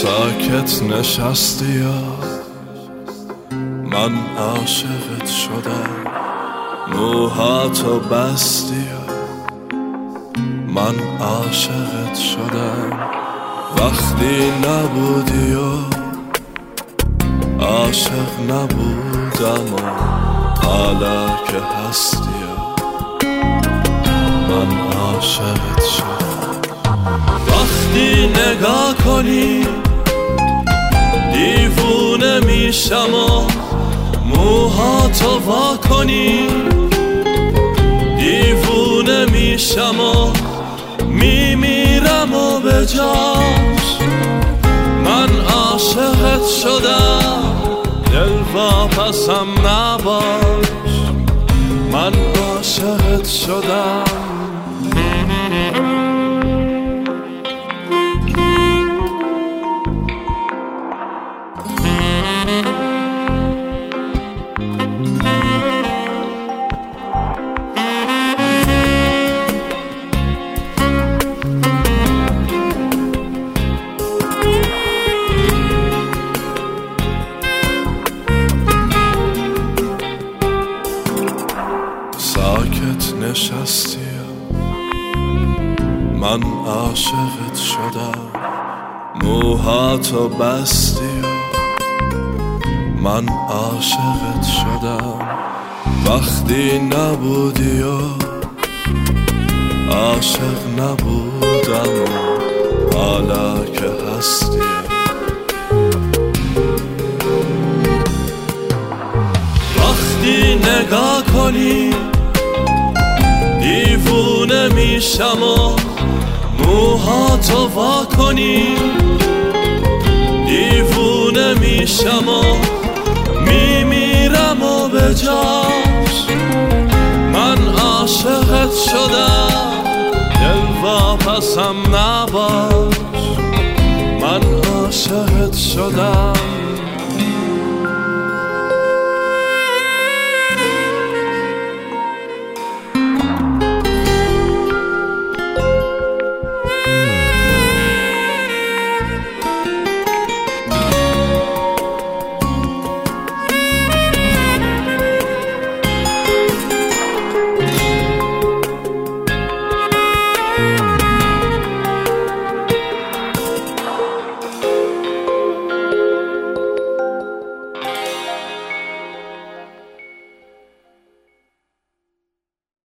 ساکت نشستی یا من عاشقت شدم، موهاتو بستی یا من عاشقت شدم. وقتی نبودی و عاشق نبودم و حالا که هستی یا من عاشقت شدم. وقتی نگاه کنی دیوونه میشم و موهاتو وا کنی، دیوونه میشم و میمیرم و به جاش من عاشقت شدم. دل واپسم نباش من عاشقت شدم. ساکت نشستی من عاشقت شدم، موهاتو بستی من عاشقت شدم. وقتی نبودی و عاشق نبودم و حالا که هستی وقتی نگاه کنی دیوونه میشم و موهاتو وا کنی، دیوونه میشم و میمیرم و به جاش من عاشقت شدم. دل واپسم نباش من عاشقت شدم.